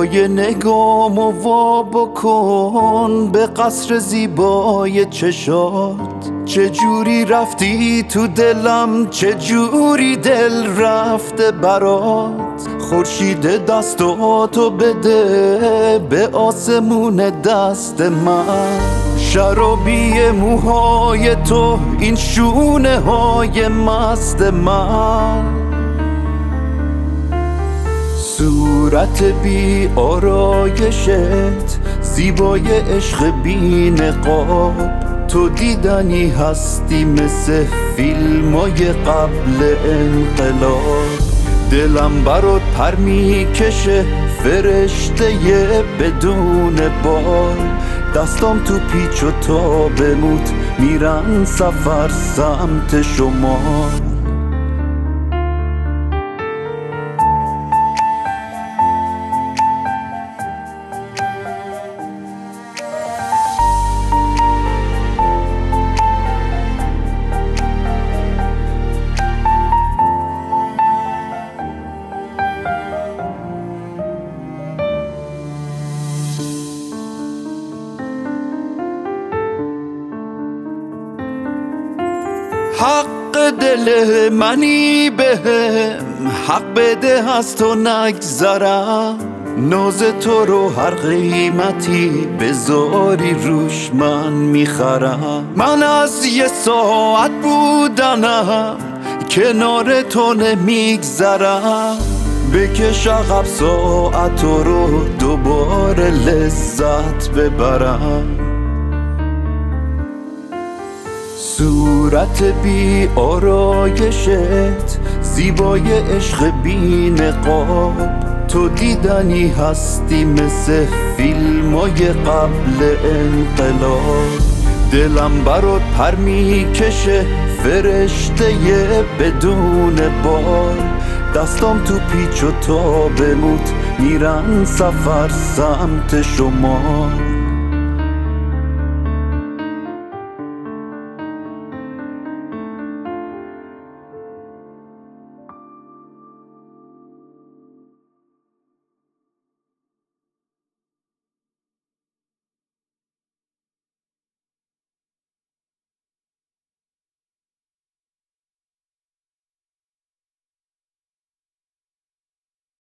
پای نگامو وا بکن به قصر زیبای چشات. چجوری رفتی تو دلم، چجوری دل رفته برات. خورشید دستاتو بده به آسمون دست من. شرابی موهای تو، این شونه های مست من. صورت بی آرایشت، زیبای عشق بی نقاب. تو دیدنی هستی مثل فیلمای قبل انقلاب. دلم برات پر میکشه فرشته بدون بال. دستام تو پیچ و تابموت میرن سفر سمت شمال. حق دل منی بهم، حق بده از تو نگذرم. ناز تو رو هر قیمتی بذاری روش من میخرم. من از یه ساعت بودنم کنار تو نمیگذرم. بکش عقب ساعت رو دوباره لذت ببرم. صورت بی آرایشت، زیبای عشق بی نقاب. تو دیدنی هستی مثل فیلمای قبل انقلاب. دلم برات پر میکشه فرشته بدون بال. دستام تو پیچ و تابموت میرن سفر سمت شمال.